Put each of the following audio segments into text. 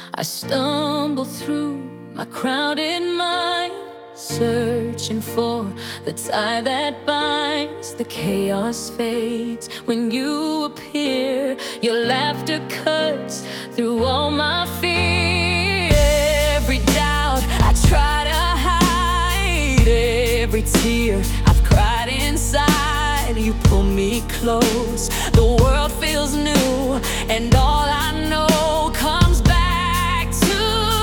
I stumble through my crowded mind, searching for the tie that binds. The chaos fades when you appear. Your laughter cuts through all my fear. Every doubt I try to hide, every tear I've cried inside, you pull me close. The world feels new, and all I know comes back to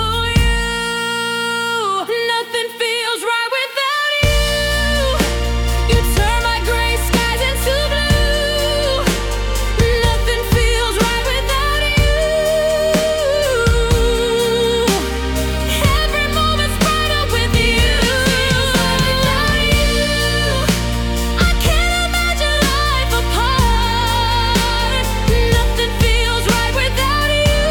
you. Nothing feels right without you. You turn my gray skies into blue. Nothing feels right without you. Every moment's brighter with you. Without you, I can't imagine life apart. Nothing feels right without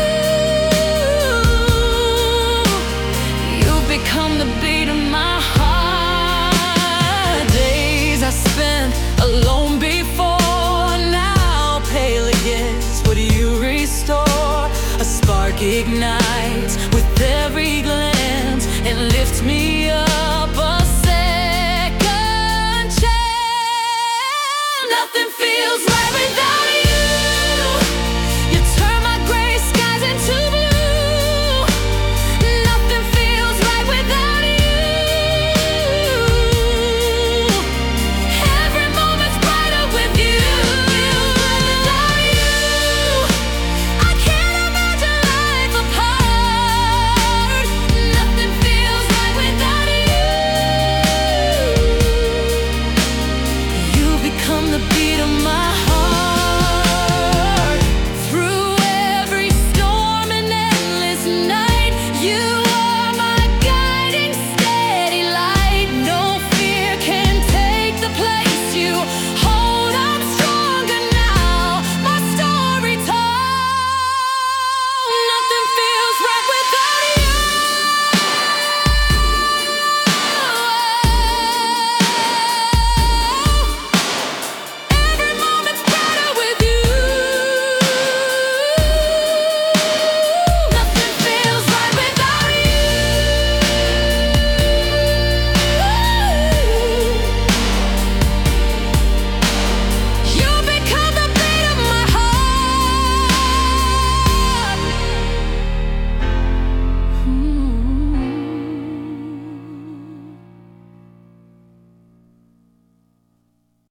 you. You've become the beat of my heart. Days I spent alone before, now pale against what you restore. A spark ignites with every glance and lifts me up.